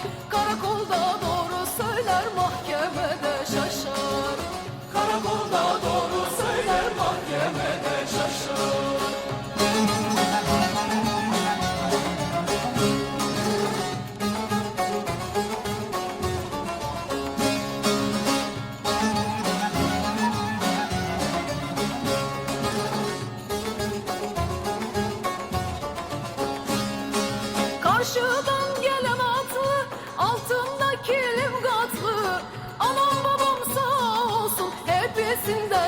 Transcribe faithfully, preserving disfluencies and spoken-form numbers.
Karakolda doğru söyler, mahkemede şaşar. Karakolda doğru söyler, mahkemede şaşar. Karşıdan gelen atlı, altında kilim katlı. Anam babam sağ olsun, hepsinden